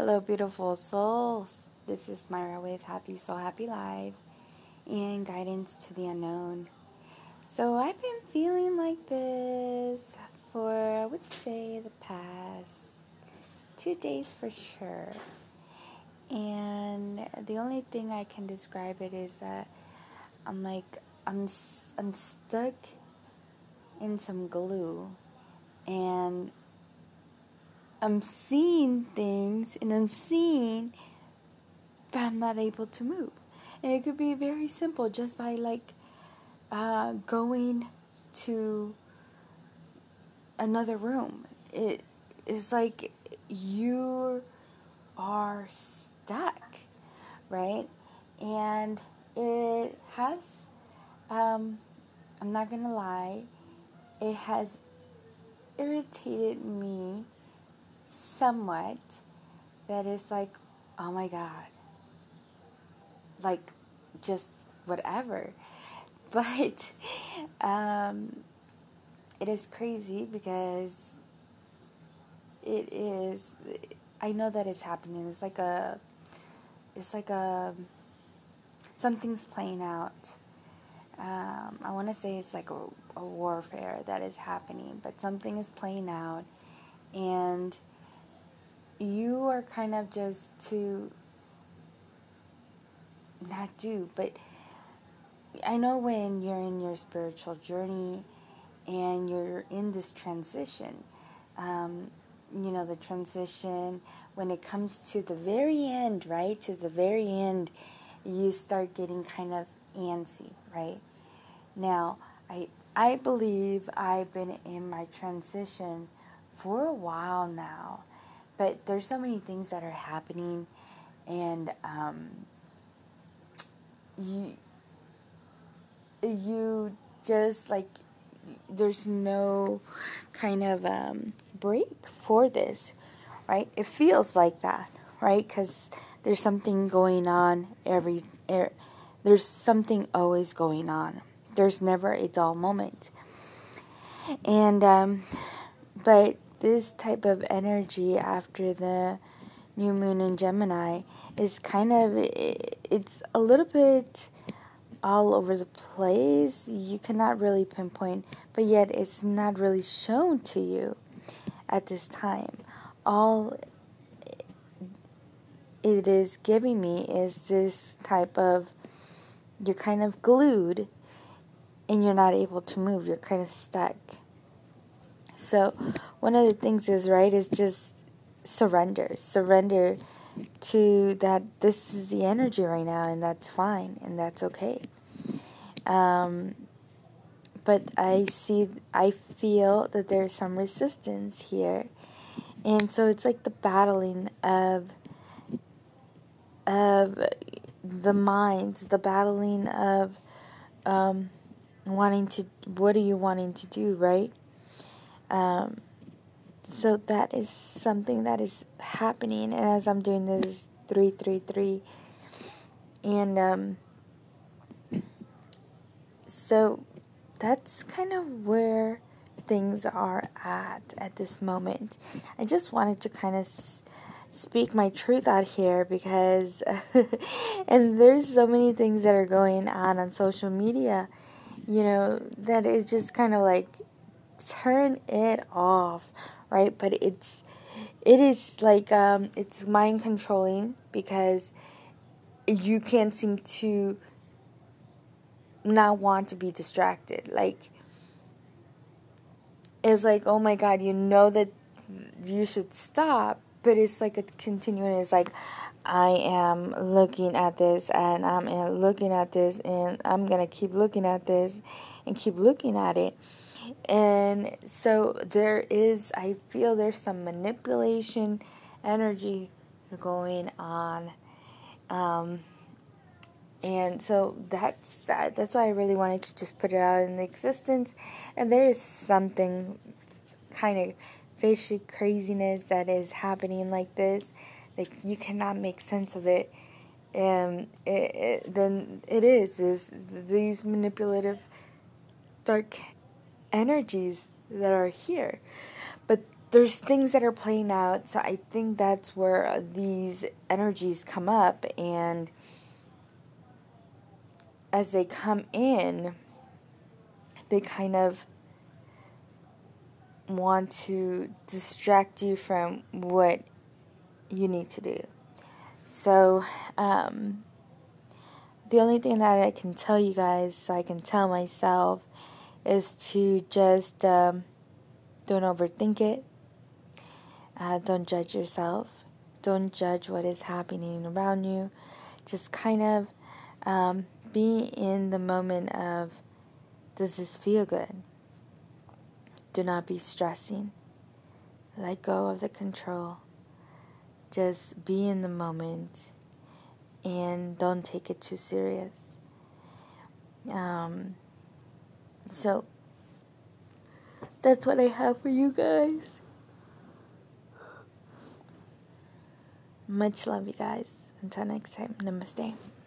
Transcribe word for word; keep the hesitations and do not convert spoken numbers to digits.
Hello, beautiful souls. This is Myra with Happy Soul, Happy Life and Guidance to the Unknown. So, I've been feeling like this for, I would say, the past two days for sure. And the only thing I can describe it is that I'm like, I'm, I'm stuck in some glue. And I'm seeing things and I'm seeing, but I'm not able to move. And it could be very simple, just by like uh, going to another room. It is like you are stuck, right? And it has, um, I'm not gonna lie, it has irritated me somewhat. That is like, oh my God. Like, just whatever. But um, it is crazy because it is, I know that it's happening. It's like a, it's like a, something's playing out. Um, I want to say it's like a, a warfare that is happening, but something is playing out, and you are kind of just to not do, but I know when you're in your spiritual journey and you're in this transition, um, you know, the transition, when it comes to the very end, right, to the very end, you start getting kind of antsy, right? Now, I, I believe I've been in my transition for a while now, but there's so many things that are happening, and um, you, you just like, there's no kind of um, break for this, right? It feels like that, right? Because there's something going on every, er, there's something always going on. There's never a dull moment. And, um, but this type of energy after the new moon in Gemini is kind of, it's a little bit all over the place. You cannot really pinpoint, but yet it's not really shown to you at this time. All it is giving me is this type of, you're kind of glued and you're not able to move. You're kind of stuck. So one of the things is, right, is just surrender. Surrender to that this is the energy right now, and that's fine, and that's okay. Um, but I see, I feel that there's some resistance here. And so it's like the battling of, of the minds, the battling of um, wanting to, what are you wanting to do, right? Um, so that is something that is happening. And as I'm doing this three three three, and um, so that's kind of where things are at at this moment. I just wanted to kind of s- speak my truth out here because and there's so many things that are going on on social media, you know, that is just kind of like, turn it off, right? But it's it is like um it's mind controlling because you can't seem to not want to be distracted. Like, it's like, oh my God, you know that you should stop, but it's like a continuing. It's like, I am looking at this, and I'm looking at this, and I'm gonna keep looking at this, and keep looking at it. And so there is, I feel there's some manipulation energy going on. Um, and so that's that. That's why I really wanted to just put it out in existence. And there is something kind of fishy craziness that is happening like this. Like, you cannot make sense of it. And it, it, then it is, is these manipulative dark energies that are here. But there's things that are playing out, so I think that's where these energies come up, and as they come in, they kind of want to distract you from what you need to do. So, um, the only thing that I can tell you guys, so I can tell myself, is to just um, don't overthink it. Uh, don't judge yourself. Don't judge what is happening around you. Just kind of um, be in the moment of, does this feel good? Do not be stressing. Let go of the control. Just be in the moment and don't take it too serious. Um, so, that's what I have for you guys. Much love, you guys. Until next time, namaste.